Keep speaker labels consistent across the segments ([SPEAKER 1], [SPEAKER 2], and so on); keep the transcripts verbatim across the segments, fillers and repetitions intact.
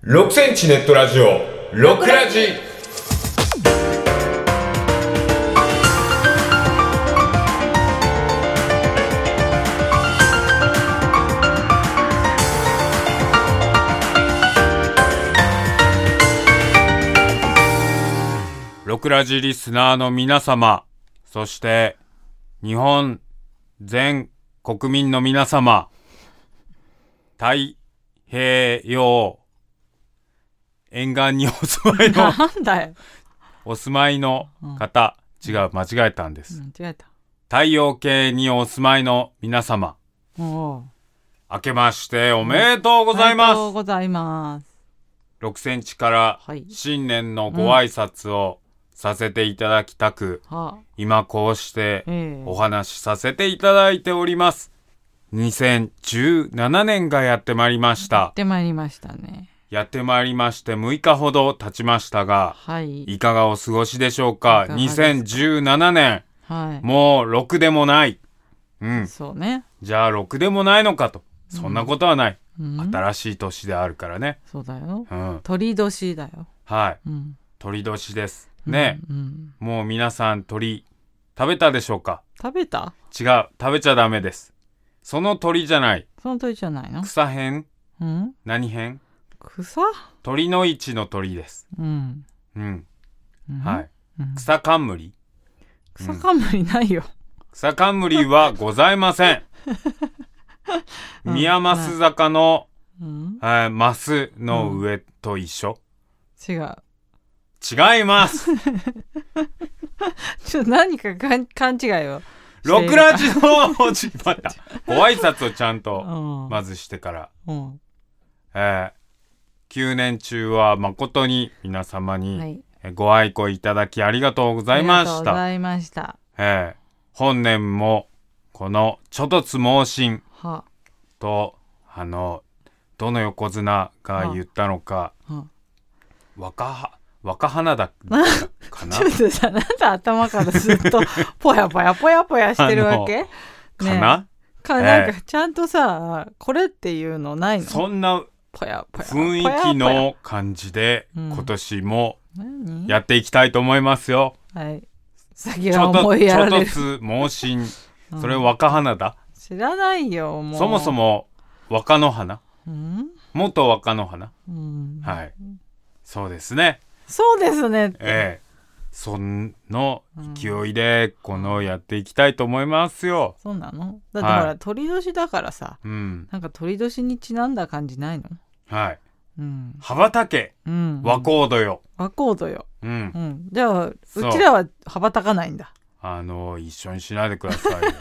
[SPEAKER 1] ろくセンチネットラジオろくラジ。ろくラジリスナーの皆様、そして日本全国民の皆様、太平洋沿岸にお住まいの
[SPEAKER 2] なんだよ
[SPEAKER 1] お住まいの方、うん、違う間違えたんです、
[SPEAKER 2] うん、間違えた。
[SPEAKER 1] 太陽系にお住まいの皆様、
[SPEAKER 2] おう
[SPEAKER 1] 明けましておめでとうございます。
[SPEAKER 2] おめでとうございます。
[SPEAKER 1] ろくセンチから新年のご挨拶をさせていただきたく、うん、今こうしてお話しさせていただいております。にせんじゅうななねんがやってまいりました。
[SPEAKER 2] やってまいりましたね。
[SPEAKER 1] やってまいりましてむいかほど経ちましたが、
[SPEAKER 2] はい、
[SPEAKER 1] いかがお過ごしでしょうか。にせんじゅうななねん、はい、もうろくでもない、うん、
[SPEAKER 2] そうね。
[SPEAKER 1] じゃあろくでもないのかと、そんなことはない、うん、新しい年であるからね。
[SPEAKER 2] そうだよ、
[SPEAKER 1] うん、
[SPEAKER 2] 鳥年だよ。
[SPEAKER 1] はい、うん、鳥年ですね、うんうん、もう皆さん鳥食べたでしょうか。
[SPEAKER 2] 食べた？
[SPEAKER 1] 違う、食べちゃダメです。その鳥じゃない。
[SPEAKER 2] その鳥じゃないの？
[SPEAKER 1] 草編、
[SPEAKER 2] うん、
[SPEAKER 1] 何編？
[SPEAKER 2] 草？
[SPEAKER 1] 鳥の市の鳥です。うんうん、うん、はい、うん、草冠。
[SPEAKER 2] 草冠ないよ、うん、
[SPEAKER 1] 草冠はございません宮益坂の、うんはい、マスの上と一緒、
[SPEAKER 2] うん、違う
[SPEAKER 1] 違います
[SPEAKER 2] ちょっと何か勘違いを
[SPEAKER 1] ろくラジのご挨拶をちゃんとまずしてから、うん、えー、きゅうねん中は誠に皆様にご愛顧いただきありがとうございました。ありがとうござ
[SPEAKER 2] いました。
[SPEAKER 1] えー、本年もこのちょとつ猛進と、あのどの横綱が言ったのか、若は若花だかな
[SPEAKER 2] ちょっとさ、なんで頭からずっとぽやぽやぽやぽやしてるわけ
[SPEAKER 1] かな、
[SPEAKER 2] かなんかちゃんとさ、えー、これっていうのないの？
[SPEAKER 1] そんな雰囲気の感じで今年もやっていきたいと思いますよ、
[SPEAKER 2] うん、はい。先は思いやられる。
[SPEAKER 1] ちょっとつ猛進、それ若花だ、
[SPEAKER 2] うん、知らないよもう。
[SPEAKER 1] そもそも若の花、
[SPEAKER 2] うん、
[SPEAKER 1] 元若の花、
[SPEAKER 2] うん、
[SPEAKER 1] はい、そうですね。
[SPEAKER 2] そうですねって、
[SPEAKER 1] ええ、その勢いでこのやっていきたいと思いますよ、
[SPEAKER 2] うん、そうなの？だってほら、はい、鳥年だからさ、
[SPEAKER 1] うん、
[SPEAKER 2] なんか鳥年にちなんだ感じないの？
[SPEAKER 1] はい、
[SPEAKER 2] うん、
[SPEAKER 1] 羽ばたけ、うん、和コードよ、
[SPEAKER 2] 和コードよ、
[SPEAKER 1] うんうん、
[SPEAKER 2] じゃあうちらは羽ばたかないんだ。
[SPEAKER 1] あの一緒にしないでくださいよ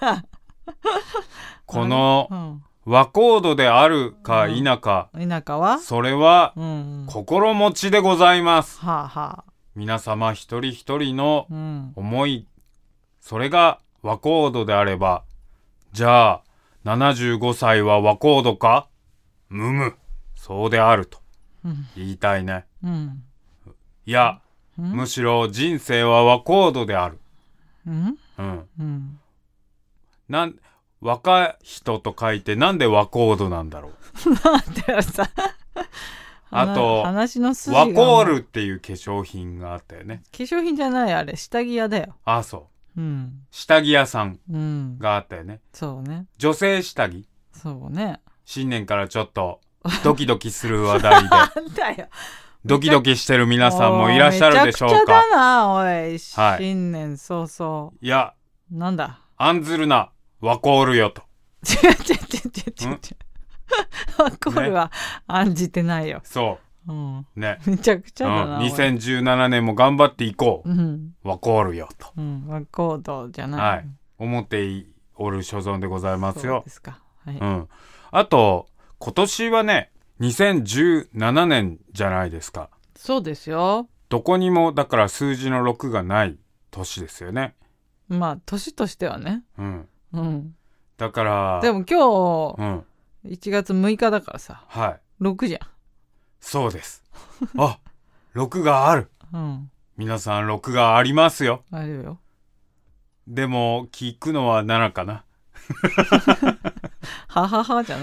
[SPEAKER 1] この、うん和コードであるか否か、
[SPEAKER 2] うん、否かは
[SPEAKER 1] それは、うん、心持ちでございます、
[SPEAKER 2] はあはあ、
[SPEAKER 1] 皆様一人一人の思い、うん、それが和コードであれば、じゃあななじゅうごさいは和コードか？むむ、そうであると言いたいね、うん、いや、うん、むしろ人生は和コードである、
[SPEAKER 2] うん
[SPEAKER 1] うん
[SPEAKER 2] うん、
[SPEAKER 1] なん若い人と書いてなんで和コードなんだろう
[SPEAKER 2] なんでさ
[SPEAKER 1] あと
[SPEAKER 2] 話の筋が
[SPEAKER 1] ワコールっていう化粧品があったよね。
[SPEAKER 2] 化粧品じゃない、あれ下着屋だよ。
[SPEAKER 1] あ、そう、
[SPEAKER 2] うん、
[SPEAKER 1] 下着屋さんがあったよね、うん、
[SPEAKER 2] そうね、
[SPEAKER 1] 女性下着。
[SPEAKER 2] そうね、新
[SPEAKER 1] 年からちょっとドキドキする話題で
[SPEAKER 2] なんだよ、
[SPEAKER 1] ドキドキしてる皆さんもいらっしゃるでしょうか。
[SPEAKER 2] めちゃくちゃだなおい、はい、新年早々。
[SPEAKER 1] いや、
[SPEAKER 2] なんだ、
[SPEAKER 1] 案ずるなワコールよと。
[SPEAKER 2] 違う違う違う違う違うワコールは案じてないよ。
[SPEAKER 1] そう、うん、ね、
[SPEAKER 2] めちゃくちゃだな、
[SPEAKER 1] うん、にせんじゅうななねんも頑張っていこう、うん、ワコールよと、
[SPEAKER 2] うん、ワコードじゃない、
[SPEAKER 1] はい、思っておる所存でございますよ。
[SPEAKER 2] そうですか、はい、
[SPEAKER 1] うん、あと今年はねにせんじゅうななねんじゃないですか。
[SPEAKER 2] そうですよ。
[SPEAKER 1] どこにもだから数字のろくがない年ですよね。
[SPEAKER 2] まあ年としてはね、
[SPEAKER 1] うん
[SPEAKER 2] うん、
[SPEAKER 1] だから
[SPEAKER 2] でも今日、うん、いちがつむいかだからさ、
[SPEAKER 1] はい、
[SPEAKER 2] ろくじゃん。
[SPEAKER 1] そうですあ、ろくがある、
[SPEAKER 2] うん、
[SPEAKER 1] 皆さんろくがありますよ。
[SPEAKER 2] あるよ。
[SPEAKER 1] でも聞くのはななかな
[SPEAKER 2] はははじゃないんだよ。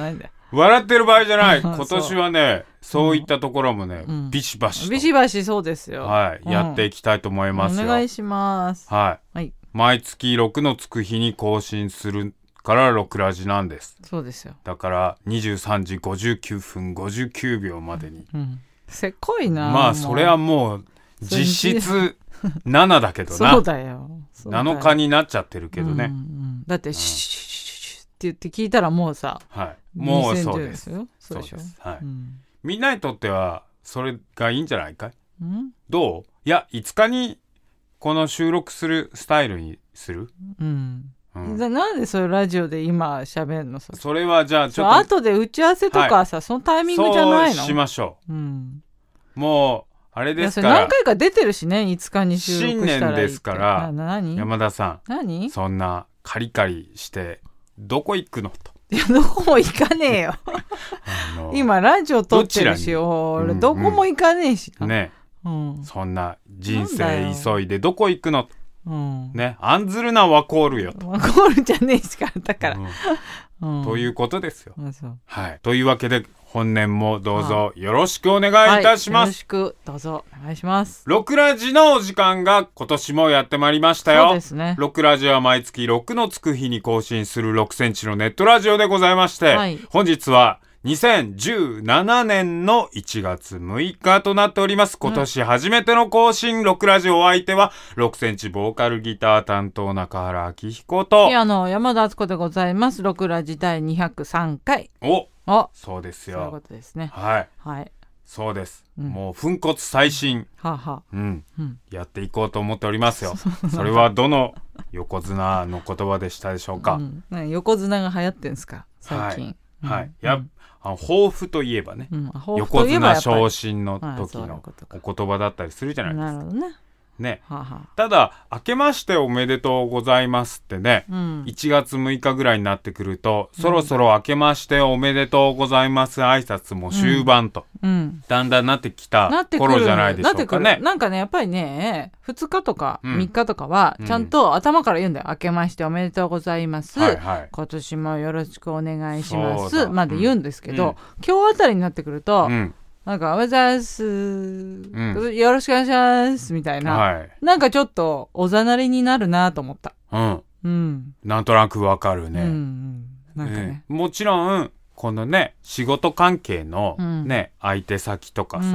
[SPEAKER 1] 笑ってる場合じゃない。
[SPEAKER 2] そう
[SPEAKER 1] 今年はね、そういったところもね、
[SPEAKER 2] うん、
[SPEAKER 1] ビシバシと
[SPEAKER 2] ビシバシそうですよ。
[SPEAKER 1] はい、
[SPEAKER 2] うん、
[SPEAKER 1] やっていきたいと思いますよ。
[SPEAKER 2] お願いします。
[SPEAKER 1] はい。
[SPEAKER 2] はい、
[SPEAKER 1] 毎月ろくのつく日に更新するからろくラジなんです。
[SPEAKER 2] そうですよ。
[SPEAKER 1] だからにじゅうさんじごじゅうきゅうふんごじゅうきゅうびょうまでに。
[SPEAKER 2] うん、せっこいな。
[SPEAKER 1] まあそれはもう実質ななだけどな。
[SPEAKER 2] そうだよ。
[SPEAKER 1] なのかになっちゃってるけどね。うんうん、
[SPEAKER 2] だってシュシュシュシュって言って聞いたらもうさ、
[SPEAKER 1] はい、もうそうです。
[SPEAKER 2] そうでしょ。
[SPEAKER 1] はい、
[SPEAKER 2] うん、
[SPEAKER 1] みんなにとってはそれがいいんじゃないかい？
[SPEAKER 2] ん
[SPEAKER 1] どう？いやいつかにこの収録するスタイルにする？
[SPEAKER 2] うんうん、なんでそれラジオで今喋るの？それ、
[SPEAKER 1] それはじゃあちょっと
[SPEAKER 2] 後で打ち合わせとかさ、はい、そのタイミングじゃないの？
[SPEAKER 1] そうしましょう、
[SPEAKER 2] うん、
[SPEAKER 1] もうあれですから
[SPEAKER 2] 何回か出てるしね、いつかに収録したらいいって。
[SPEAKER 1] 新年ですから
[SPEAKER 2] な何
[SPEAKER 1] 山田さん、
[SPEAKER 2] 何
[SPEAKER 1] そんなカリカリしてどこ行くのと。
[SPEAKER 2] いやどこも行かねえよ今ラジオ撮ってるし、俺どこも行かねえしな、
[SPEAKER 1] うんうん、ね、うん、そんな人生急いでどこ行くのと、うん、ね、案ずるなワコールよと。
[SPEAKER 2] ワコールじゃねえしかだから、
[SPEAKER 1] うんうん、ということですよ、
[SPEAKER 2] はい、
[SPEAKER 1] というわけで本年もどうぞよろしくお願いいたします、はい、よろ
[SPEAKER 2] しくどうぞお願いします。
[SPEAKER 1] ろくラジのお時間が今年もやってまいりましたよ。
[SPEAKER 2] そうですね、
[SPEAKER 1] ろくラジは毎月ろくのつく日に更新するろくセンチのネットラジオでございまして、はい、本日はにせんじゅうななねんのいちがつむいかとなっております。今年初めての更新、ろくラジオ、お相手はろくセンチボーカルギター担当中原明彦と
[SPEAKER 2] ピアノ山田敦子でございます。ろくラジだいにひゃくさんかい。
[SPEAKER 1] お
[SPEAKER 2] お
[SPEAKER 1] そうですよ。
[SPEAKER 2] そういうことですね。
[SPEAKER 1] はい、
[SPEAKER 2] はい、
[SPEAKER 1] そうです、うん、もう粉骨最新、
[SPEAKER 2] はあはあ、
[SPEAKER 1] うんうん、やっていこうと思っておりますよそれはどの横綱の言葉でしたでしょうか、
[SPEAKER 2] うん、横綱が流行ってんですか最近。
[SPEAKER 1] はい、はい、うん、やあの抱負といえばね、うん、横綱昇進の時のお言葉だったりするじゃないですか。
[SPEAKER 2] なるほどね。
[SPEAKER 1] ね、
[SPEAKER 2] はあはあ、
[SPEAKER 1] ただ明けましておめでとうございますってね、うん、いちがつむいかぐらいになってくると、うん、そろそろ明けましておめでとうございます挨拶も終盤と、うん、だんだんなってきた頃じゃないでしょうかね。
[SPEAKER 2] なんかねやっぱりねふつかとかみっかとかはちゃんと頭から言うんだよ、うん、明けましておめでとうございます、はいはい、今年もよろしくお願いしますまで言うんですけど、うん、今日あたりになってくると、うん、なんかおはようございます、うん、よろしくお願いしますみたいな、はい、なんかちょっとおざなりになるなと思った。
[SPEAKER 1] うんうん、なんとなくわかるね、うんうん、
[SPEAKER 2] なんかね、
[SPEAKER 1] えー、もちろんこのね仕事関係のね、うん、相手先とかさ、うん、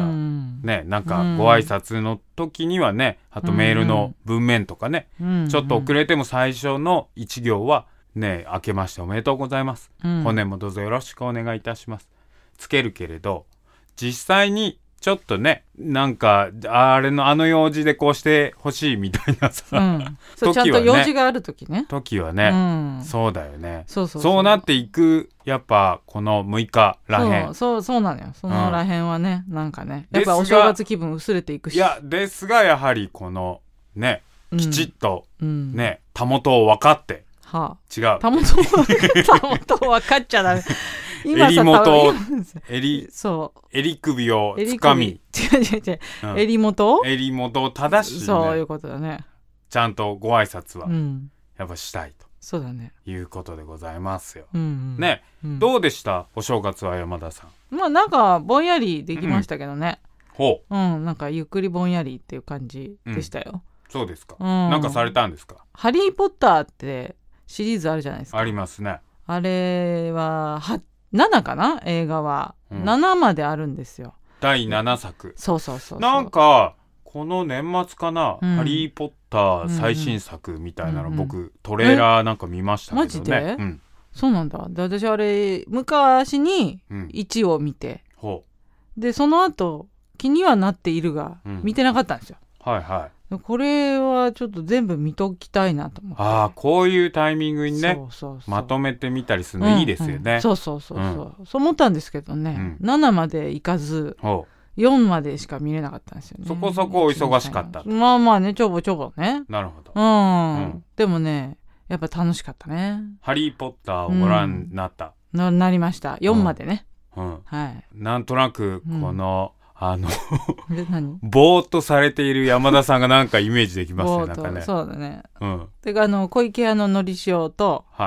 [SPEAKER 1] ねなんかご挨拶の時にはね、あとメールの文面とかね、うん、ちょっと遅れても最初の一行はね明けましておめでとうございます、うん、本年もどうぞよろしくお願いいたしますつけるけれど、実際にちょっとねなんかあれのあの用事でこうしてほしいみたいなさ、うん、
[SPEAKER 2] そうちゃんと用事がある時ね
[SPEAKER 1] 時はね、うん、そうだよね。
[SPEAKER 2] そうそうそう
[SPEAKER 1] そうなっていくやっぱこのむいからへん
[SPEAKER 2] そうそうそうなのよ。そのらへんはね、うん、なんかねやっぱお正月気分薄れていくし、
[SPEAKER 1] いやですがやはりこのねきちっとね、うん、たもとを分かって、はあ、違う
[SPEAKER 2] たもとたもとを分かっちゃダメ
[SPEAKER 1] 襟元襟そう襟首をつかみ
[SPEAKER 2] 違う違う違う、うん、襟元
[SPEAKER 1] 襟元を正しい、ね、
[SPEAKER 2] そういうことだね。
[SPEAKER 1] ちゃんとご挨拶はやっぱしたいと、
[SPEAKER 2] うん、そうだね
[SPEAKER 1] いうことでございますよ、
[SPEAKER 2] うんうん、
[SPEAKER 1] ね、うん、どうでしたお正月は山田さん。
[SPEAKER 2] まあなんかぼんやりできましたけどね、
[SPEAKER 1] うん、ほう、
[SPEAKER 2] うん、なんかゆっくりぼんやりっていう感じでしたよ、うん、
[SPEAKER 1] そうですか、うん、なんかされたんですか。
[SPEAKER 2] ハリーポッターってシリーズあるじゃないですか。
[SPEAKER 1] ありますね。
[SPEAKER 2] あれははななかな映画は、うん、ななまであるんですよ。
[SPEAKER 1] だいななさく。
[SPEAKER 2] そうそうそうそう。
[SPEAKER 1] なんかこの年末かな、うん、ハリーポッター最新作みたいなの、うんうん、僕トレーラーなんか見ましたけどね。
[SPEAKER 2] マジで、
[SPEAKER 1] うん、
[SPEAKER 2] そうなんだ。で私あれ昔にいちを見て、うん、でその後気にはなっているが、うん、見てなかったんですよ。
[SPEAKER 1] はいはい。
[SPEAKER 2] これはちょっと全部見ときたいなと思って。あ
[SPEAKER 1] あこういうタイミングにねそうそうそうまとめてみたりするのいいですよね、うんうん、
[SPEAKER 2] そうそうそうそう、うん、そう思ったんですけどね、うん、ななまでいかずよんまでしか見れなかったんですよね。
[SPEAKER 1] そこそこお忙しかった。
[SPEAKER 2] まあまあねちょぼちょぼね。
[SPEAKER 1] なるほど、
[SPEAKER 2] うん、うん、でもねやっぱ楽しかったね。
[SPEAKER 1] ハリーポッターをご覧になった、
[SPEAKER 2] うん、な, なりましたよんまでね、
[SPEAKER 1] うんうん
[SPEAKER 2] はい、
[SPEAKER 1] なんとなくこの、うんあのぼーっとされている山田さんがなんかイメージできますね。なんかね
[SPEAKER 2] そうだね、うん、てかあの小池屋ののり塩と、
[SPEAKER 1] はい、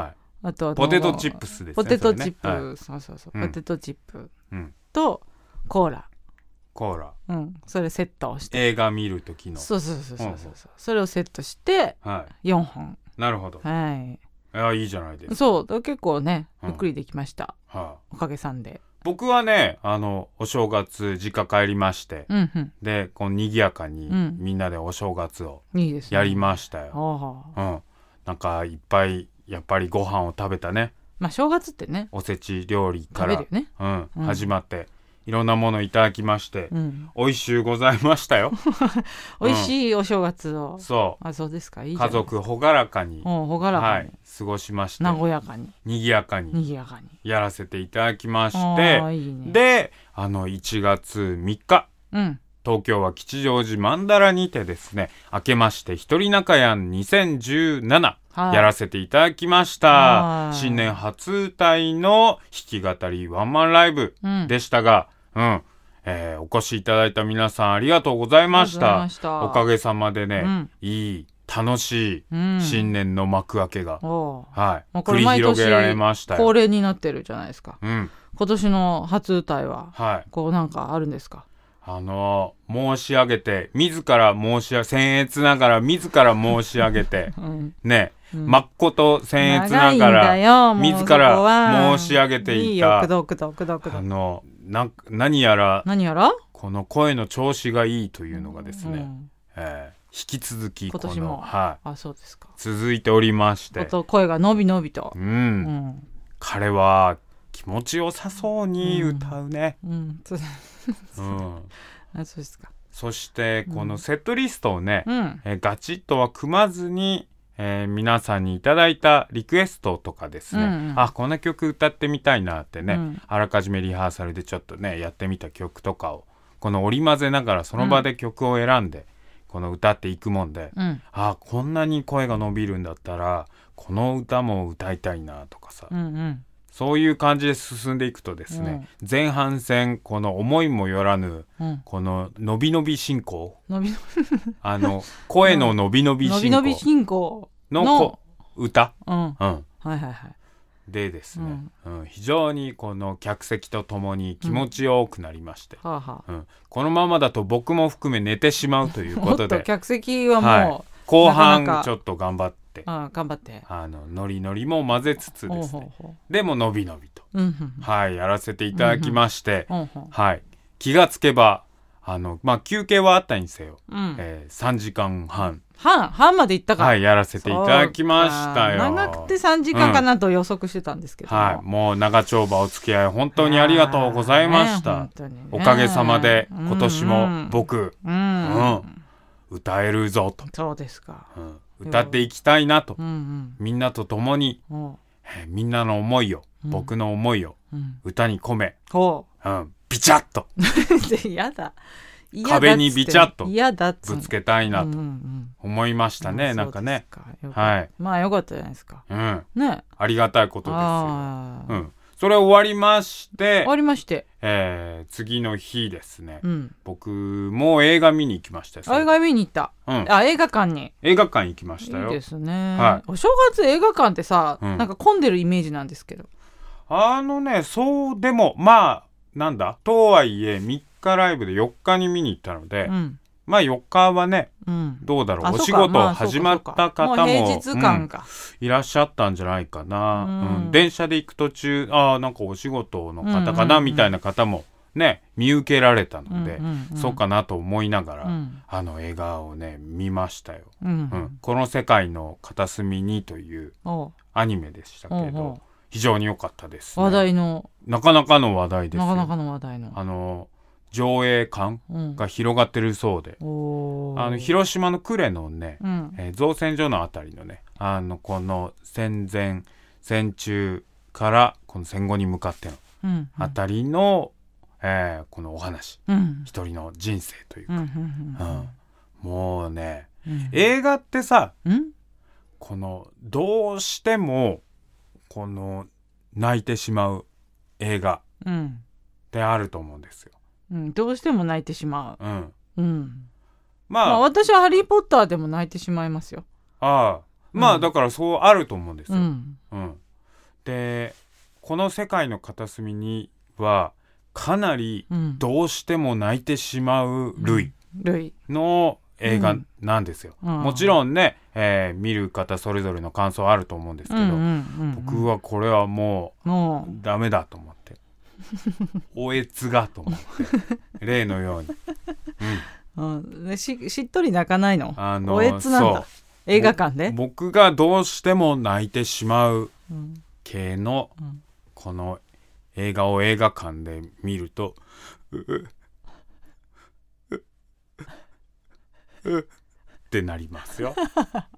[SPEAKER 2] あと
[SPEAKER 1] ポテトチップスですね。
[SPEAKER 2] ポテトチップ、
[SPEAKER 1] ねはい、
[SPEAKER 2] そうそうそう、うん、ポテトチップ、
[SPEAKER 1] うん、
[SPEAKER 2] とコーラ
[SPEAKER 1] コーラ、
[SPEAKER 2] うん、それセットをして
[SPEAKER 1] 映画見る時の
[SPEAKER 2] そうそうそうそうそう、うん、それをセットしてよんほん、はい、
[SPEAKER 1] なるほど、
[SPEAKER 2] はい、
[SPEAKER 1] いやいいじゃないですか。
[SPEAKER 2] そう結構ねゆっくりできました、うんはあ、おかげさんで。
[SPEAKER 1] 僕はねあのお正月実家帰りまして、うんうん、でこの賑やかに、うん、みんなでお正月をやりましたよ、いいですね、うん、なんかいっぱいやっぱりご飯を食べたね。
[SPEAKER 2] まあ正月ってね
[SPEAKER 1] おせち料理から、
[SPEAKER 2] ね
[SPEAKER 1] うんうん、始まっていろんなものいただきまして、うん、美味しゅうございましたよ
[SPEAKER 2] 美味しいお正月を、うん、
[SPEAKER 1] そう
[SPEAKER 2] あそうですかいいじゃないですか。
[SPEAKER 1] 家族朗らかに
[SPEAKER 2] 朗らかに、はい、
[SPEAKER 1] 過ごしまして
[SPEAKER 2] 和やかに
[SPEAKER 1] にぎやかに
[SPEAKER 2] にぎやかに
[SPEAKER 1] やらせていただきまして、いいね、であのいちがつみっか、うん、東京は吉祥寺曼荼羅にてですね明けまして一人仲やんにせんじゅうななやらせていただきました。新年初歌いの弾き語りワンマンライブでしたが、うん、うんえー、お越しいただいた皆さんありがとうございました。したおかげさまでね、うん、いい楽しい新年の幕開けが、うん、はい、繰り広げられましたよ。
[SPEAKER 2] 恒例になってるじゃないですか、うん、今年の初歌いは、はい、こうなんかあるんですか。
[SPEAKER 1] あのー、申し上げて自ら申し上げ僭越ながら自ら申し上げて、うん、ねうん、まっこと僭越ながら自ら申し上げていたあのな何やら
[SPEAKER 2] 何やら
[SPEAKER 1] この声の調子がいいというのがですね、うんえー、引き続き
[SPEAKER 2] 今年も、はい、あそうですか
[SPEAKER 1] 続いておりまして
[SPEAKER 2] 声が伸び伸びと、
[SPEAKER 1] うんうん、彼は気持ちよさそうに歌うね、うんうんそううん、
[SPEAKER 2] あそうですか。
[SPEAKER 1] そしてこのセットリストをね、うんえー、ガチッとは組まずにえー、皆さんにいただいたリクエストとかですね、うんうん、あこんな曲歌ってみたいなってね、うん、あらかじめリハーサルでちょっとねやってみた曲とかをこの織り交ぜながらその場で曲を選んで、うん、この歌っていくもんで、うん、あこんなに声が伸びるんだったらこの歌も歌いたいなとかさ、うんうんそういう感じで進んでいくとですね、うん、前半戦この思いもよらぬ、うん、この伸び伸び進行
[SPEAKER 2] 伸び
[SPEAKER 1] あの声の伸び伸び進行、伸び伸び
[SPEAKER 2] 進行
[SPEAKER 1] の歌、
[SPEAKER 2] うんうん、はいはいはい
[SPEAKER 1] でですね、うんうん、非常にこの客席とともに気持ちよくなりまして、うんはあはあうん、このままだと僕も含め寝てしまうということで
[SPEAKER 2] もっと客席はもう、はい、
[SPEAKER 1] 後半ちょっと頑張って
[SPEAKER 2] ああ頑張って
[SPEAKER 1] あのノリノリも混ぜつつですねでも伸び伸びと、うん、はいやらせていただきまして、うん、はい、気がつけばあの、まあ、休憩はあったにせよ、うんえー、さんじかんはん
[SPEAKER 2] 半半まで行ったか
[SPEAKER 1] はいやらせていただきましたよ。
[SPEAKER 2] 長くてさんじかんかなと予測してたんですけど、
[SPEAKER 1] うん、はいもう長丁場お付き合い本当にありがとうございました、ねね、おかげさまで今年も僕、うんうんうん、歌えるぞと
[SPEAKER 2] そうですか、
[SPEAKER 1] うん歌っていきたいなと、うんうん、みんなと共に、えー、みんなの思いを、うん、僕の思いを、うん、歌に込め、うん、ビチャッと
[SPEAKER 2] やだ
[SPEAKER 1] 壁にビチャッとぶつけたいなと思いましたね、うんうんうん、なんかね
[SPEAKER 2] かはいまあよかったじゃないですか、
[SPEAKER 1] うんね、ありがたいことですよ、うん、それ終わりまして
[SPEAKER 2] 終わりまして、
[SPEAKER 1] えー、次の日ですね、うん、僕もう映画見に行きましたよ。
[SPEAKER 2] 映画見に行った、うん、あ映画館に
[SPEAKER 1] 映画館行きましたよ。
[SPEAKER 2] いいですね、はい、お正月映画館ってさ、うん、なんか混んでるイメージなんですけど
[SPEAKER 1] あのねそうでもまあなんだとはいえみっかライブでよっかに見に行ったので、うん、まあよっかはね、うん、どうだろうお仕事始まった方も、まあ、
[SPEAKER 2] 平日感か、
[SPEAKER 1] うん、いらっしゃったんじゃないかな、うんうん、電車で行く途中ああなんかお仕事の方かな、うんうんうん、みたいな方もね見受けられたので、うんうんうん、そうかなと思いながら、うん、あの映画をね見ましたよ、うんうん、この世界の片隅にというアニメでしたけど非常に良かったです、ね、
[SPEAKER 2] 話題の
[SPEAKER 1] なかなかの話題ですよ。
[SPEAKER 2] なかなかの話題の
[SPEAKER 1] あの上映館が広がってるそうで、うん、あの広島の呉のね、うんえー、造船所のあたりのねあのこの戦前戦中からこの戦後に向かってのあたりの、うんえー、このお話、うん、一人の人生というか、うんうんうんうん、もうね、うん、映画ってさ、うん、このどうしてもこの泣いてしまう映画ってあると思うんですよ、
[SPEAKER 2] うん、どうしても泣いてしまう、うんうん
[SPEAKER 1] まあ、
[SPEAKER 2] まあ私はハリーポッターでも泣いてしまいますよ。
[SPEAKER 1] ああまあ、うん、だからそうあると思うんですよ、うんうん、 でこの世界の片隅にはかなりどうしても泣いてしまうルイの映画なんですよ、うん、もちろんね、えー、見る方それぞれの感想あると思うんですけど、うんうんうんうん、僕はこれはもうダメだと思っておえつがと思って例のように、
[SPEAKER 2] うんうん、し, しっとり泣かないの、あのー、おえつなんだ映画館で
[SPEAKER 1] 僕がどうしても泣いてしまう系のこの映画を映画館で見るとうううってなりますよ、はい、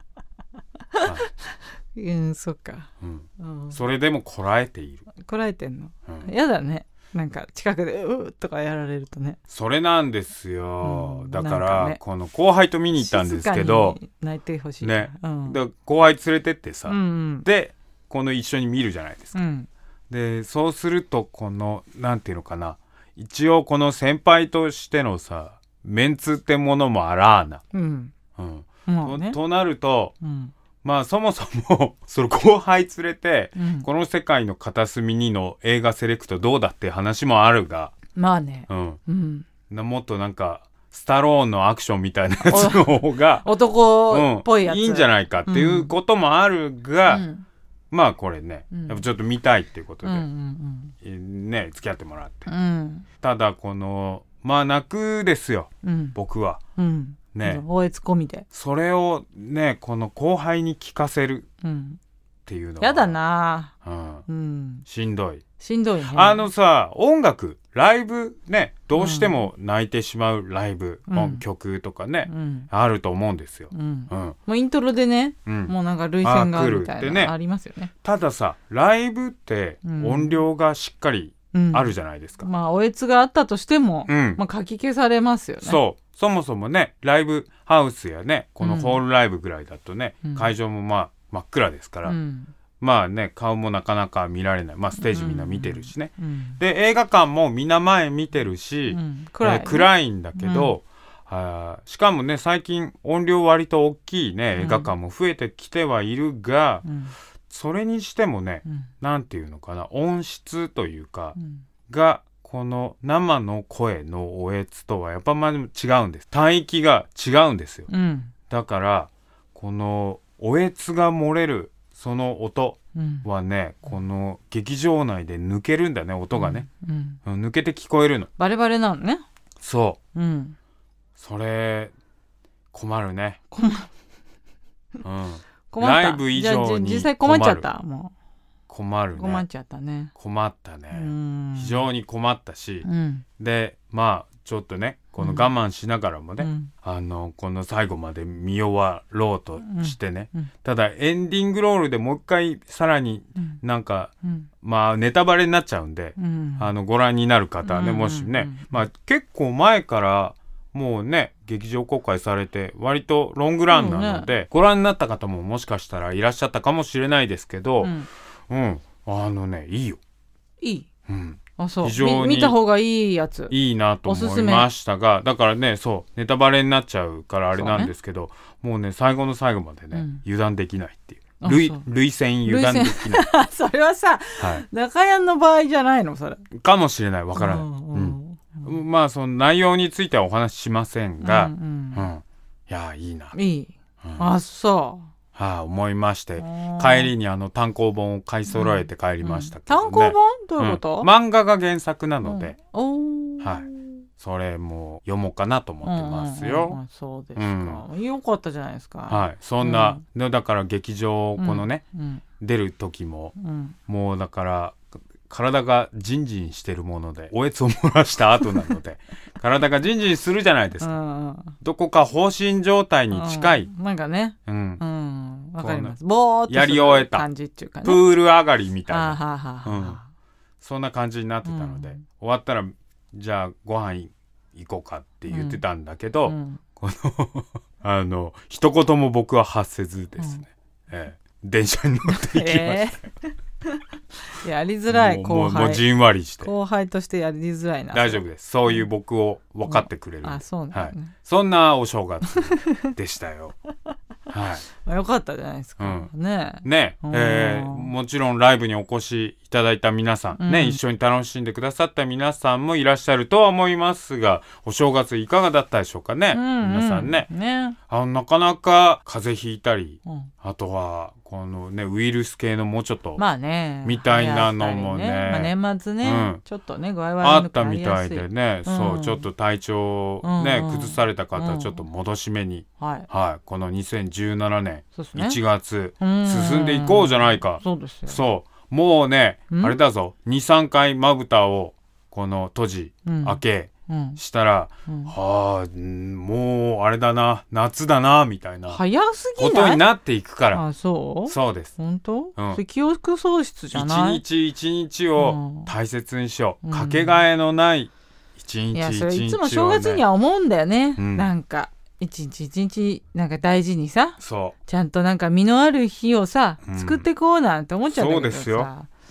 [SPEAKER 2] うん、そっか、
[SPEAKER 1] うんうん、それでもこらえている
[SPEAKER 2] こらえてんの、うん、やだねなんか近くでうーとかやられるとね
[SPEAKER 1] それなんですよ、うん、だから、ね、この後輩と見に行ったんですけど
[SPEAKER 2] 静かに泣いてほしい
[SPEAKER 1] ね、うん、で後輩連れてってさ、うんうん、でこの一緒に見るじゃないですか、うん、でそうするとこのなんていうのかな一応この先輩としてのさメンツってものもあらーな、うんうんまあね、と, となると、うん、まあそもそもその後輩連れて、うん、この世界の片隅にの映画セレクトどうだって話もあるが
[SPEAKER 2] まあね、
[SPEAKER 1] うんうん、もっとなんかスタローンのアクションみたいなやつの方が
[SPEAKER 2] 男っぽいやつ、
[SPEAKER 1] うん、いいんじゃないかっていうこともあるが、うん、まあこれね、うん、やっぱちょっと見たいっていうことで、うんうんうん、ね付き合ってもらって、うん、ただこのまあ泣くですよ、うん、僕は、うんね、
[SPEAKER 2] おえつ込みで
[SPEAKER 1] それをねこの後輩に聞かせるっていうのは、
[SPEAKER 2] やだな、
[SPEAKER 1] うんうん、しんどい
[SPEAKER 2] しんどいね。
[SPEAKER 1] あのさ音楽ライブねどうしても泣いてしまうライブ、うん、曲とかね、うん、あると思うんですよ、うん
[SPEAKER 2] うん、もうイントロでね、うん、もうなんか涙腺があるみたいな、ね、ありますよね。
[SPEAKER 1] たださライブって音量がしっかりあるじゃないですか、
[SPEAKER 2] うん、まあおえつがあったとしても、うんまあ、かき消されますよね。
[SPEAKER 1] そうそもそもねライブハウスやねこのホールライブぐらいだとね、うん、会場もまあ真っ暗ですから、うん、まあね顔もなかなか見られない、まあ、ステージみんな見てるしね、うん、で映画館もみんな前見てるし、うん暗いね、暗いんだけど、うん、あしかもね最近音量割と大きいね映画館も増えてきてはいるが、うん、それにしてもね、うん、なんていうのかな音質というか、うん、がこの生の声のおえつとはやっぱまあ違うんです。帯域が違うんですよ、うん、だからこのおえつが漏れるその音はね、うん、この劇場内で抜けるんだね音がね、うんうん、抜けて聞こえるの。
[SPEAKER 2] バレバレなのね。
[SPEAKER 1] そう、うん、それ困るね。
[SPEAKER 2] 困る、うん、困った。ライブ以上に困る。実際困っちゃったもう
[SPEAKER 1] 困るね。
[SPEAKER 2] 困っちゃったね。
[SPEAKER 1] 困ったね。非常に困ったし、うん、でまあちょっとねこの我慢しながらもね、うん、あのこの最後まで見終わろうとしてね、うんうん、ただエンディングロールでもう一回さらになんか、うん、まあネタバレになっちゃうんで、うん、あのご覧になる方はね、うん、もしね、うんまあ、結構前からもうね劇場公開されて割とロングランなので、うんね、ご覧になった方ももしかしたらいらっしゃったかもしれないですけど、うんうん、あのねいいよ。
[SPEAKER 2] いい、うん、あそう非常に見た方がいいやつ
[SPEAKER 1] いいなと思いましたが、だからねそうネタバレになっちゃうからあれなんですけど、ね、もうね最後の最後までね、うん、油断できないっていう涙腺油断できない
[SPEAKER 2] それはさ、はい、中谷の場合じゃないのそれ
[SPEAKER 1] かもしれないわからない、うんうん、まあその内容についてはお話ししませんが、うんうんうん、いやいいない
[SPEAKER 2] い、うん、あそう
[SPEAKER 1] はあ、思いまして帰りにあの単行本を買い揃えて帰りましたけどね、
[SPEAKER 2] うん、単行本どういうこと、
[SPEAKER 1] うん、漫画が原作なので、うんはい、それも読もうかなと思ってますよ、うんうんうん、
[SPEAKER 2] そうですか、うん、よかったじゃないですか、
[SPEAKER 1] はい、そんな、うん、だから劇場このね、うん、出る時も、うん、もうだから体がジンジンしてるものでおえつを漏らした後なので体がジンジンするじゃないですか、うん、どこか放心状態に近い、
[SPEAKER 2] うん、なんかねうんうんわかります。ぼーっと
[SPEAKER 1] やり終えた
[SPEAKER 2] 感じっていうか、ね、
[SPEAKER 1] プール上がりみたいな、ははは、うん、そんな感じになってたので、うん、終わったらじゃあご飯行こうかって言ってたんだけど、うん、このあの一言も僕は発せずですね、うんええ、電車に乗って行きました、え
[SPEAKER 2] ー、やりづらい後輩
[SPEAKER 1] もう、もうじんわりして
[SPEAKER 2] 後輩としてやりづらいな。
[SPEAKER 1] 大丈夫です。そういう僕を分かってくれる、うん、
[SPEAKER 2] あそうなんだね、
[SPEAKER 1] はい、そんなお正月でしたよはい
[SPEAKER 2] まあ、よかったじゃないですか、
[SPEAKER 1] うん、
[SPEAKER 2] ね
[SPEAKER 1] ね、えー、もちろんライブにお越しいただいた皆さん、うん、ね、一緒に楽しんでくださった皆さんもいらっしゃるとは思いますが、お正月いかがだったでしょうかね、うんうん、皆さんね。
[SPEAKER 2] ね、
[SPEAKER 1] あのなかなか風邪ひいたり、
[SPEAKER 2] うん、
[SPEAKER 1] あとはこのねウイルス系のもうちょっと
[SPEAKER 2] まあね
[SPEAKER 1] みたいなのもね、
[SPEAKER 2] ね、まあ、年末ね、うん、ちょっとね具合悪い
[SPEAKER 1] あったみたいでね、うん、そうちょっと体調ね、うんうん、崩された方、うん、ちょっと戻し目に、
[SPEAKER 2] はい
[SPEAKER 1] はい、このにせんじゅうななねんいちがつ、
[SPEAKER 2] ね、
[SPEAKER 1] 進んでいこうじゃないか。
[SPEAKER 2] そうですよ。
[SPEAKER 1] そうもうねあれだぞ にさんかいまぶたをこの閉じ、うん、開け、うん、したら、うん、はあもうあれだな夏だなみたいな
[SPEAKER 2] 早すぎない
[SPEAKER 1] ことになっていくから。
[SPEAKER 2] あそう
[SPEAKER 1] そうです。
[SPEAKER 2] 本当、
[SPEAKER 1] うん、
[SPEAKER 2] それ記憶喪失じゃない。
[SPEAKER 1] 一日一日を大切にしよう、うん、かけがえのない一日一日を、ね、いやそれ
[SPEAKER 2] いつも正月には思うんだよね、うん、なんか一日一日なんか大事にさ、
[SPEAKER 1] そう
[SPEAKER 2] ちゃんとなんか実のある日をさ、うん、作ってこうなんて思っちゃうんだけどさ。
[SPEAKER 1] そうですよ、うん、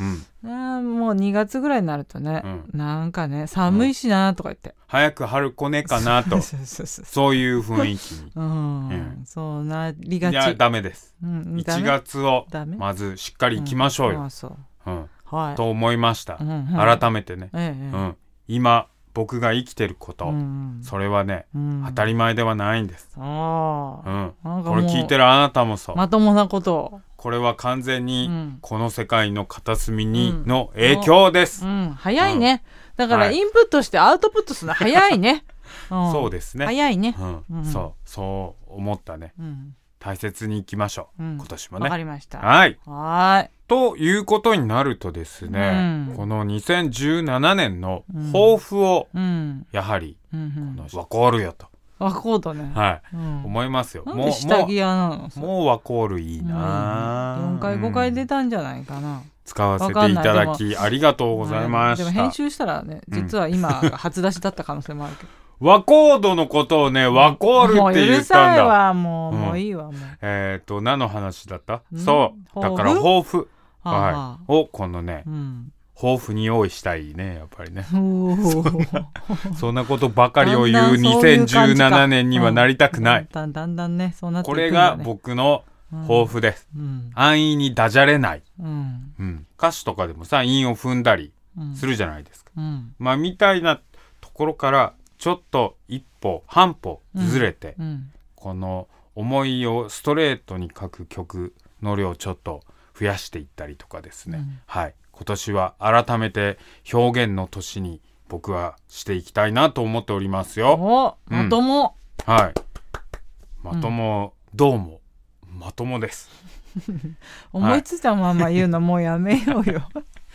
[SPEAKER 2] あもうにがつぐらいになるとね、うん、なんかね寒いしなとか言って、うん、
[SPEAKER 1] 早く春来ねえかなとそういう雰囲気に、
[SPEAKER 2] うんうん、そうなりがち。い
[SPEAKER 1] やダメです、うん、いちがつをまずしっかり行きましょうよ、
[SPEAKER 2] うんそう
[SPEAKER 1] うん
[SPEAKER 2] はい、
[SPEAKER 1] と思いました、
[SPEAKER 2] うんうん、
[SPEAKER 1] 改めてね、
[SPEAKER 2] ええ
[SPEAKER 1] うん、今僕が生きてること、うん、それはね、うん、当たり前ではないんです。
[SPEAKER 2] あ、
[SPEAKER 1] うん、これ聞いてるあなたもそう。
[SPEAKER 2] まともなことを。
[SPEAKER 1] これは完全にこの世界の片隅にの影響です。
[SPEAKER 2] うんうん、早いね、うん、だからインプットしてアウトプットするの早いね、
[SPEAKER 1] はい、そうですね。
[SPEAKER 2] 早いね、
[SPEAKER 1] うんうん、そうそう思ったね、うん、大切にいきましょう、うん、今年もね。
[SPEAKER 2] わかりました。
[SPEAKER 1] はい
[SPEAKER 2] はい
[SPEAKER 1] ということになるとですね、うん、このにせんじゅうななねんの抱負を、うん、やはり、うん、このワコールよと
[SPEAKER 2] ワコールね、
[SPEAKER 1] はい、うん、思いますよ。
[SPEAKER 2] なんで下着屋なの？
[SPEAKER 1] もうワコールいいな、
[SPEAKER 2] うん、よんかいごかい出たんじゃないかな、
[SPEAKER 1] 使わせていただきありがとうございました。
[SPEAKER 2] でも編集したらね実は今初出しだった可能性もあるけど、
[SPEAKER 1] ワコードのことをね、ワコールって言ったんだ。もう
[SPEAKER 2] うるさいわ、もう、うん、もういいわ、もう。
[SPEAKER 1] えっ、ー、と、何の話だった？そう。だから抱負、はい、をこのね、うん、抱負に用意したいね、やっぱりね。そ, そんなことばかりを言うにせんじゅうななねんにはなりたくない。
[SPEAKER 2] だんだんだんね、そうなっていくんだね。
[SPEAKER 1] これが僕の抱負です。うん、安易にダジャレない、
[SPEAKER 2] うん
[SPEAKER 1] うん。歌詞とかでもさ、韻を踏んだりするじゃないですか。
[SPEAKER 2] うん、
[SPEAKER 1] まあ、みたいなところから、ちょっと一歩半歩ずれて、うんうん、この思いをストレートに書く曲の量をちょっと増やしていったりとかですね、うん、はい、今年は改めて表現の年に僕はしていきたいなと思っておりますよ。
[SPEAKER 2] お、うん、まとも、
[SPEAKER 1] はい、まとも、うん、どうもまともです
[SPEAKER 2] 思いついたまま言うのもうやめようよ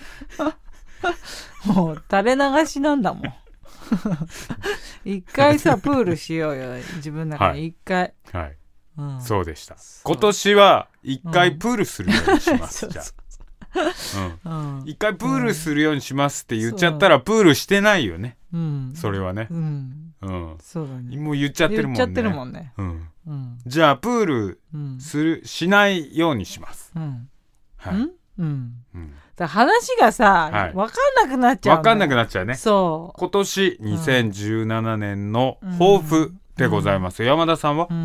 [SPEAKER 2] もう垂れ流しなんだもん一回さプールしようよ自分の中で一回、
[SPEAKER 1] はい、はい、うん、そうでした。今年は一回プールするようにします、うん、じゃあ、うんうん、一回プールするようにしますって言っちゃったらプールしてないよね、うん、それはね、
[SPEAKER 2] うんうん、そうだね、
[SPEAKER 1] もう言っちゃってるもんね。
[SPEAKER 2] 言っちゃってるもんね、
[SPEAKER 1] うんうん、じゃあプールする、しないようにします、うん、はい、
[SPEAKER 2] うんうんうん、だ話がさ、はい、分かんなくなっちゃう。
[SPEAKER 1] 分かんなくなっちゃうね。
[SPEAKER 2] そう
[SPEAKER 1] 今年にせんじゅうななねんの抱負でございます、うん、山田さんは、
[SPEAKER 2] うん、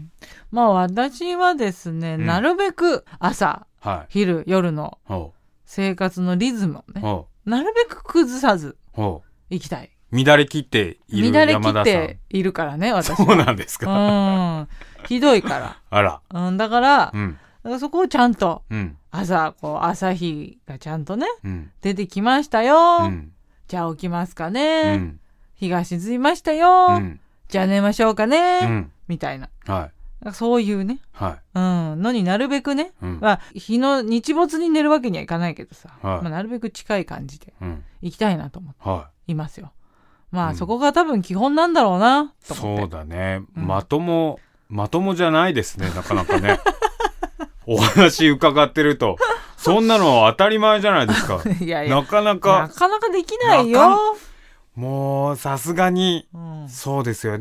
[SPEAKER 2] まあ私はですね、うん、なるべく朝、はい、昼夜の生活のリズムをねなるべく崩さずいきたい。
[SPEAKER 1] 乱れ切っている山田さん。
[SPEAKER 2] 乱れ切っているからね私は。
[SPEAKER 1] そうなんですか、
[SPEAKER 2] うん、ひどいから
[SPEAKER 1] あら、
[SPEAKER 2] うん、だから、うんそこをちゃんと、
[SPEAKER 1] うん、
[SPEAKER 2] 朝こう朝日がちゃんとね、うん、出てきましたよ、うん、じゃあ起きますかね、うん、日が沈みましたよ、うん、じゃあ寝ましょうかね、うん、みたいな、
[SPEAKER 1] はい、
[SPEAKER 2] そういうね、
[SPEAKER 1] はい
[SPEAKER 2] うん、のになるべくね、うんまあ、日の日没に寝るわけにはいかないけどさ、はいまあ、なるべく近い感じで行きたいなと思っていますよ、はい、まあ、うん、そこが多分基本なんだろうなと思って。
[SPEAKER 1] そうだね、うん、まともまともじゃないですねなかなかねお話伺ってるとそんなの当たり前じゃないですか
[SPEAKER 2] いやいや
[SPEAKER 1] なかなか
[SPEAKER 2] なかなかできないよ。
[SPEAKER 1] もうさすがに、うん、そうですよね、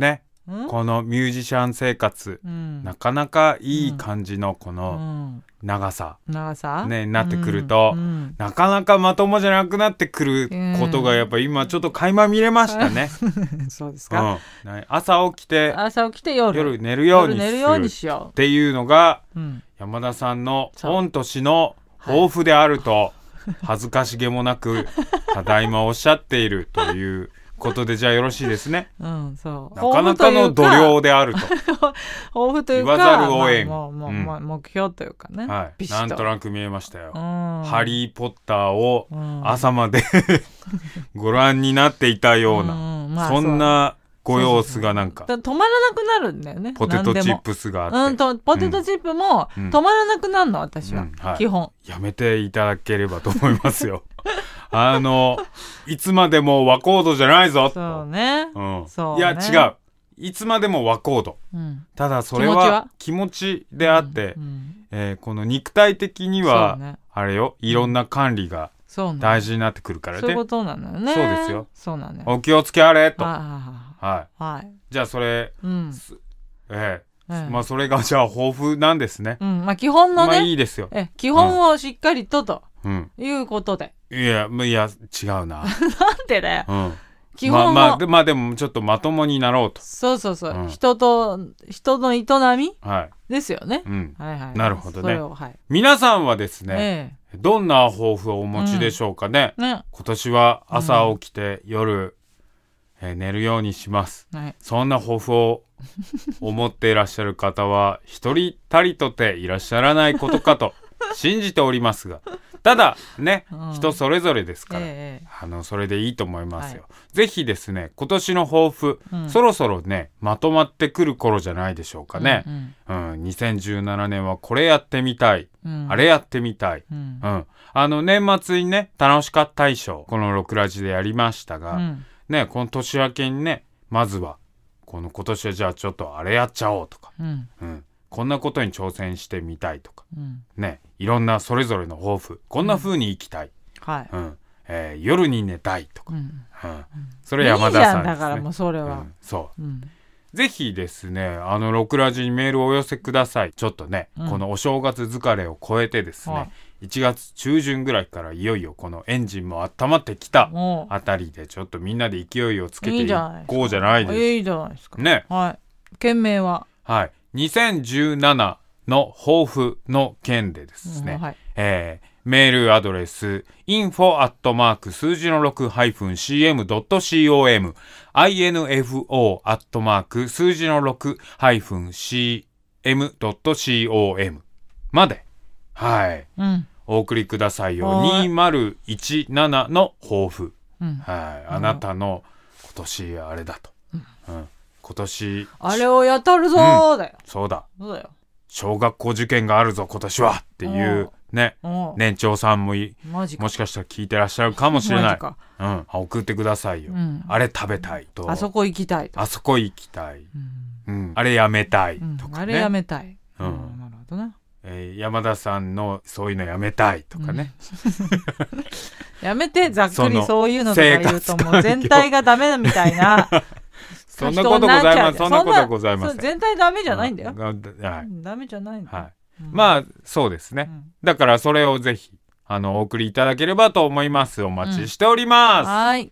[SPEAKER 1] このミュージシャン生活、うん、なかなかいい感じのこの長さ、
[SPEAKER 2] うん、長さ、
[SPEAKER 1] ね、なってくると、うんうん、なかなかまともじゃなくなってくることがやっぱ今ちょっと垣間見れましたね。
[SPEAKER 2] そうですか、
[SPEAKER 1] うん、朝起きて
[SPEAKER 2] 朝起きて 夜,
[SPEAKER 1] 夜寝るようにする、寝るようにしようっていうのが、うん、山田さんの御年の抱負であると恥ずかしげもなくただいまおっしゃっているということで、じゃあよろしいですね。
[SPEAKER 2] うん、そう。
[SPEAKER 1] なかなかの度量であると。
[SPEAKER 2] 抱負というか、
[SPEAKER 1] 言わざるを得ん。
[SPEAKER 2] まあ、もう、もう、うん、目標というかね。
[SPEAKER 1] はい。なんとなく見えましたよ。
[SPEAKER 2] うん、
[SPEAKER 1] ハリー・ポッターを朝までご覧になっていたような、うんまあ、そんなご様子がなんか。
[SPEAKER 2] そうそうそう、止まらなくなるんだよね。
[SPEAKER 1] ポテトチップスがあって。
[SPEAKER 2] うんと、ポテトチップも止まらなくなるの、うん、私は、うんはい。基本。
[SPEAKER 1] やめていただければと思いますよ。あの、いつまでも和コードじゃないぞ。
[SPEAKER 2] そうね。
[SPEAKER 1] うん。
[SPEAKER 2] そうね。
[SPEAKER 1] いや、違う。いつまでも和コード。うん、ただ、それは気持ちであって、うんうんえー、この肉体的には、ね、あれよ、いろんな管理が大事になってくるからね。
[SPEAKER 2] そういうことなのよね。
[SPEAKER 1] そうですよ。
[SPEAKER 2] そうなのよ。
[SPEAKER 1] お気をつけあれと。
[SPEAKER 2] はい。
[SPEAKER 1] はい。じゃあ、それ、
[SPEAKER 2] うん、
[SPEAKER 1] えーええ、まあそれがじゃあ豊富なんですね。
[SPEAKER 2] うん、まあ基本のね。
[SPEAKER 1] まあいいですよ。
[SPEAKER 2] え、基本をしっかりとと、うん、いうことで。
[SPEAKER 1] いや、いや、違うな。
[SPEAKER 2] なんでだよ。
[SPEAKER 1] うん。基本を。まあまあ、で、まあでもちょっとまともになろうと。
[SPEAKER 2] そうそうそう。うん、人と、人の営み、はい、ですよね。
[SPEAKER 1] うん。
[SPEAKER 2] はいはい。
[SPEAKER 1] なるほどね。
[SPEAKER 2] はい、
[SPEAKER 1] 皆さんはですね、ええ、どんな抱負をお持ちでしょうかね。うん、ね、今年は朝起きて夜、えー、寝るようにします。はい、そんな抱負を思っていらっしゃる方は一人たりとていらっしゃらないことかと信じておりますが、ただね、うん、人それぞれですから、ええ、あのそれでいいと思いますよ、はい、ぜひですね今年の抱負、うん、そろそろねまとまってくる頃じゃないでしょうかね、うんうんうん、にせんじゅうななねんはこれやってみたい、うん、あれやってみたい、うんうん、あの年末にね楽しかった大賞このろくラジでやりましたが、うんね、この年明けにねまずはこの今年はじゃあちょっとあれやっちゃおうとか、うんうん、こんなことに挑戦してみたいとか、うんね、いろんなそれぞれの抱負こんな風に生きたい、うんはいうんえー、夜に寝たいとか、うんうん、それ山田さんですね。いいじゃん
[SPEAKER 2] だからもうそれは、
[SPEAKER 1] うん、そう、うん、ぜひですねあのろくラジにメールをお寄せください。ちょっとね、うん、このお正月疲れを超えてですね、はいいちがつ中旬ぐらいからいよいよこのエンジンも温まってきたあたりでちょっとみんなで勢いをつけていこうじゃないですか。
[SPEAKER 2] いいじゃないですか。
[SPEAKER 1] ね。
[SPEAKER 2] はい。件名は
[SPEAKER 1] はい。にせんじゅうななの抱負の件でですね、うんはいえー、メールアドレス インフォ アットマーク 数字の ろく ハイフン シーエム ドット コム インフォ アットマーク 数字の ろく ハイフン シーエム ドット コム まではい。うんお送りくださいよ。にせんじゅうななの抱負、うん、はいあなたの今年あれだと、うんうん、今年
[SPEAKER 2] あれをやったるぞーだよ、
[SPEAKER 1] うん、そうだ
[SPEAKER 2] そうだよ
[SPEAKER 1] 小学校受験があるぞ今年はっていうね年長さんもいもしかしたら聞いてらっしゃるかもしれない、うん、送ってくださいよ、うん、あれ食べたいと
[SPEAKER 2] あそこ行きたいと
[SPEAKER 1] あそこ行きたい、うんうん、あれやめたいとかね、
[SPEAKER 2] あれやめたい、
[SPEAKER 1] うん、
[SPEAKER 2] なるほどな
[SPEAKER 1] えー、山田さんのそういうのやめたいとかね、
[SPEAKER 2] うん、やめてざっくりそういうのとか言うともう全体がダメみたいな
[SPEAKER 1] そんなことございますそんなことはございません
[SPEAKER 2] 全体ダメじゃないんだよ、
[SPEAKER 1] はい、
[SPEAKER 2] ダメじゃないんだよ、
[SPEAKER 1] はいうん、まあそうですね、うん、だからそれをぜひあのお送りいただければと思います。お待ちしております、うん、
[SPEAKER 2] はい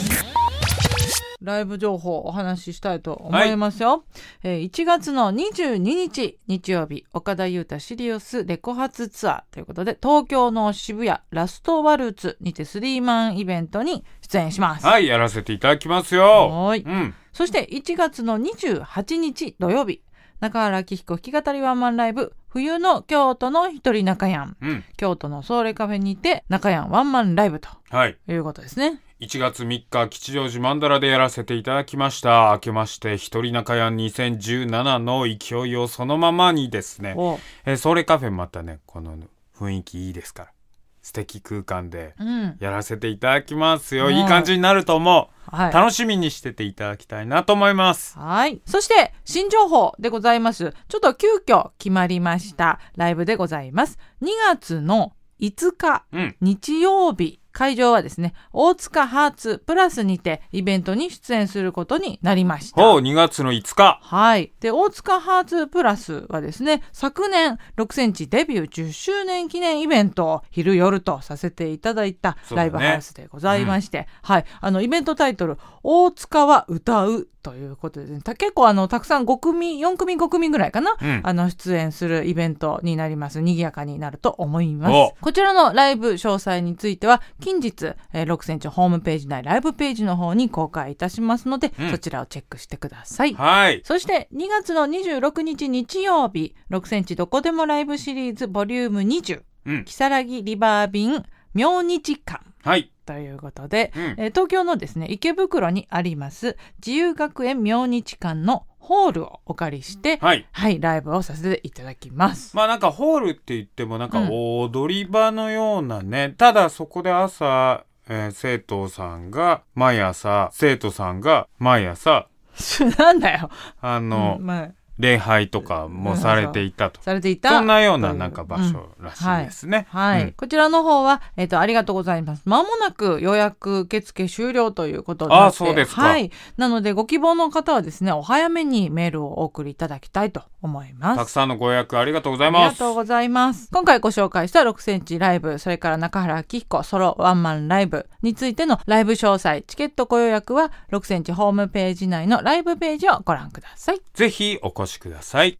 [SPEAKER 2] ライブ情報お話ししたいと思いますよ、はいえー、いちがつのにじゅうににち日曜日岡田裕太シリウスレコ発ツアーということで東京の渋谷ラストワルツにてスリーマンイベントに出演します。
[SPEAKER 1] はいやらせていただきますよ。
[SPEAKER 2] はい、うん、そしていちがつのにじゅうはちにち土曜日中原明彦弾き語りワンマンライブ冬の京都の一人中やん、うん、京都のソーレカフェにて中やんワンマンライブと、はい、いうことですね。
[SPEAKER 1] いちがつみっか吉祥寺マンダラでやらせていただきました。明けまして一人中やんにせんじゅうななの勢いをそのままにですね、えー、ソーレカフェまたねこの雰囲気いいですから素敵空間でやらせていただきますよ、うん、いい感じになると思う、はい、楽しみにしてていただきたいなと思います。
[SPEAKER 2] はい。そして新情報でございます。ちょっと急遽決まりましたライブでございます。にがつのいつか、うん、日曜日会場はですね、大塚ハーツプラスにてイベントに出演することになりました。
[SPEAKER 1] ほう、にがつのいつか。
[SPEAKER 2] はい。で、大塚ハーツプラスはですね、昨年ろくセンチデビューじゅっしゅうねん記念イベントを昼夜とさせていただいたライブハウスでございまして、ね、うん、はい。あの、イベントタイトル、大塚は歌うということで、ね、結構あの、たくさんごくみ、よんくみごくみぐらいかな、うん、あの、出演するイベントになります。賑やかになると思います。こちらのライブ詳細については、近日、えー、ろくセンチホームページ内ライブページの方に公開いたしますので、うん、そちらをチェックしてください。
[SPEAKER 1] はい。
[SPEAKER 2] そしてにがつのにじゅうろくにち日曜日、ろくセンチどこでもライブシリーズボリュームにじゅう、うん、如月リバー便明日館。
[SPEAKER 1] はい。
[SPEAKER 2] ということで、うん、えー、東京のですね、池袋にあります自由学園明日館のホールをお借りして、はい、はい、ライブをさせていただきます。
[SPEAKER 1] まあなんかホールって言ってもなんか踊り場のようなね、うん、ただそこで朝、えー、生徒さんが毎朝、生徒さんが毎朝、
[SPEAKER 2] なんだよ。
[SPEAKER 1] あの、うん、まあ礼拝とかもされていたと、うん、
[SPEAKER 2] されていた、
[SPEAKER 1] そんなようななんか場所らしいですね。
[SPEAKER 2] うん、はい、はい、うん、こちらの方は、えっと、ありがとうございます。まもなく予約受付終了ということで、
[SPEAKER 1] ああ、そうですか。
[SPEAKER 2] はい。なのでご希望の方はですね、お早めにメールをお送りいただきたいと思います。
[SPEAKER 1] たくさんのご予約ありがとうございます。
[SPEAKER 2] ありがとうございます。今回ご紹介したろくセンチライブ、それから中原明彦ソロワンマンライブについてのライブ詳細、チケットご予約はろくセンチホームページ内のライブページをご覧ください。
[SPEAKER 1] ぜひお越しください。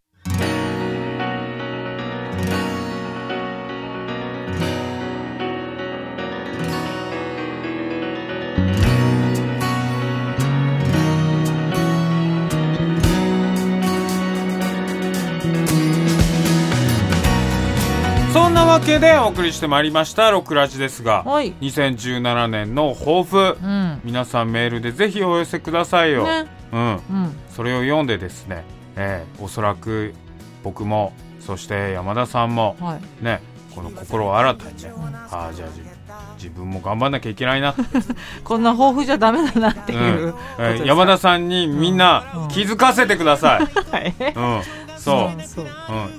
[SPEAKER 1] そんなわけでお送りしてまいりましたロクラジですが、はい、にせんじゅうななねんの抱負、うん、皆さんメールでぜひお寄せくださいよ、ね、うんうん、それを読んでですね、えー、おそらく僕もそして山田さんも、はい、ね、この心を新たにね、ああじゃあ自分も頑張んなきゃいけないなって
[SPEAKER 2] こんな抱負じゃダメだなっていう、うん
[SPEAKER 1] えー、山田さんにみんな気づかせてください、うんうん、そう、そう、うん、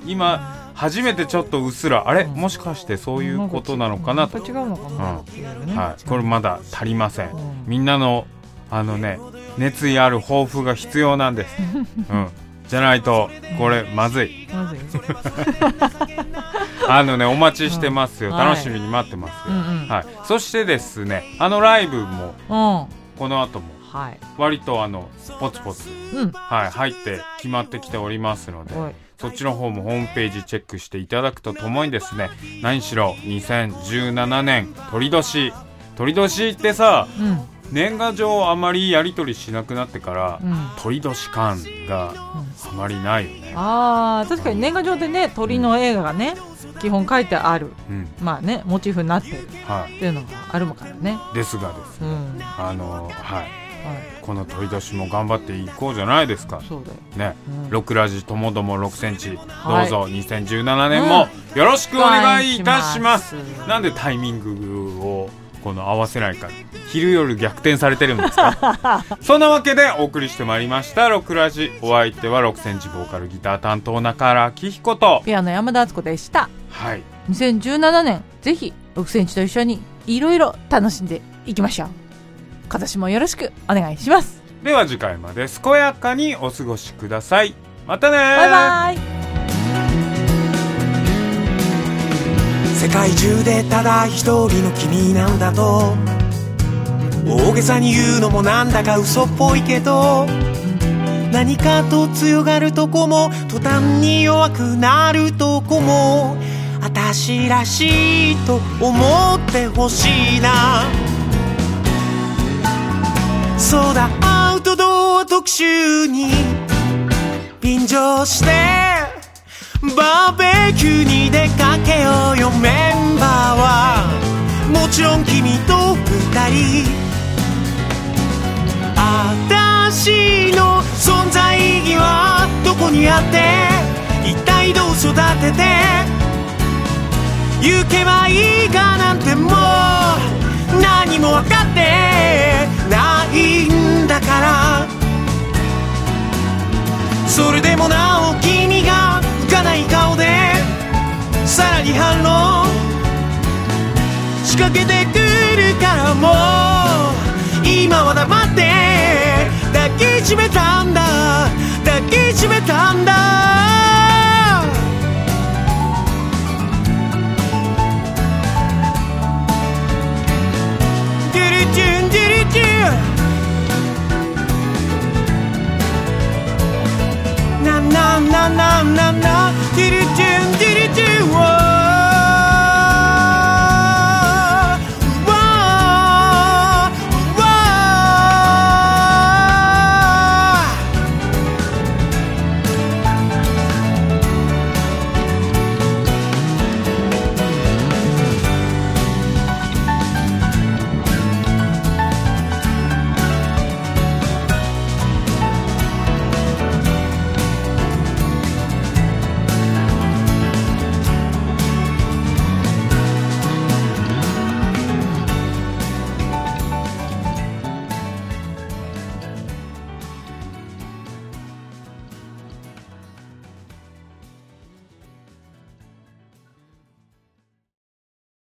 [SPEAKER 1] 今初めてちょっとうっすらあれ、うん、もしかしてそういうことなのかなと、
[SPEAKER 2] 違うのかなっていうね、
[SPEAKER 1] はい、これまだ足りません、うん、みんなのあのね熱意ある抱負が必要なんです、うん、じゃないとこれまずい、まずいあのねお待ちしてますよ、うん、楽しみに待ってますよ、はいはい、そしてですねあのライブも、うん、この後も割とあのポツポツ、うん、はい、入って決まってきておりますので、そっちの方もホームページチェックしていただくとともにですね、何しろにせんじゅうななねん鳥年鳥年ってさ、うん、年賀状あまりやり取りしなくなってから、うん、鳥年感があまりないよね、
[SPEAKER 2] うん、あー確かに年賀状でね鳥の映画がね、うん、基本書いてある、うん、まあねモチーフになってる、はい、っていうのがあるからね。
[SPEAKER 1] ですがですね、うん、あのはい、はい、この鳥年も頑張っていこうじゃないですか。そうだよね、うん、ろくラジともどもろくセンチ、はい、どうぞにせんじゅうななねんもよろしくお願いいたします、うん、なんでタイミングをこの合わせないか、昼夜逆転されてるんですかそんなわけでお送りしてまいりましたろくラジ、お相手はろくセンチボーカルギター担当中原明彦と
[SPEAKER 2] ピアノ山田敦子でした。
[SPEAKER 1] はい、
[SPEAKER 2] にせんじゅうななねんぜひろくセンチと一緒にいろいろ楽しんでいきましょう。今年もよろしくお願いします。
[SPEAKER 1] では次回まで健やかにお過ごしください。またね、
[SPEAKER 2] バイバイ。
[SPEAKER 3] 世界中でただ一人の君なんだと大げさに言うのもなんだか嘘っぽいけど、何かと強がるとこも途端に弱くなるとこも私らしいと思ってほしいな。そうだアウトドア特集に便乗してバーベキューに出かけようよ。メンバーはもちろん君と二人、私の存在意義はどこにあって一体どう育てて行けばいいかなんてもう何も分かってないんだから、それでもなお君が浮かない顔でさらに反論し仕掛けてくるからもう今は黙って抱きしめたんだ抱きしめたんだドゥルチュンドゥルチュンなななななな